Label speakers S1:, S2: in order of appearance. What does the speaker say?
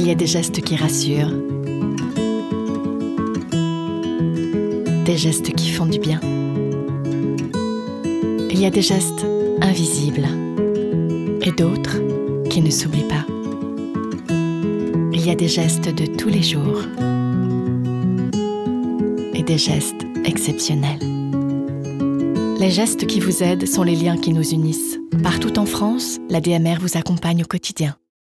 S1: y a des gestes qui rassurent, des gestes qui font du bien. Il y a des gestes invisibles et d'autres qui ne s'oublient pas. Il y a des gestes de tous les jours et des gestes exceptionnels. Les gestes qui vous aident sont les liens qui nous unissent. Partout en France, l'ADMR vous accompagne au quotidien.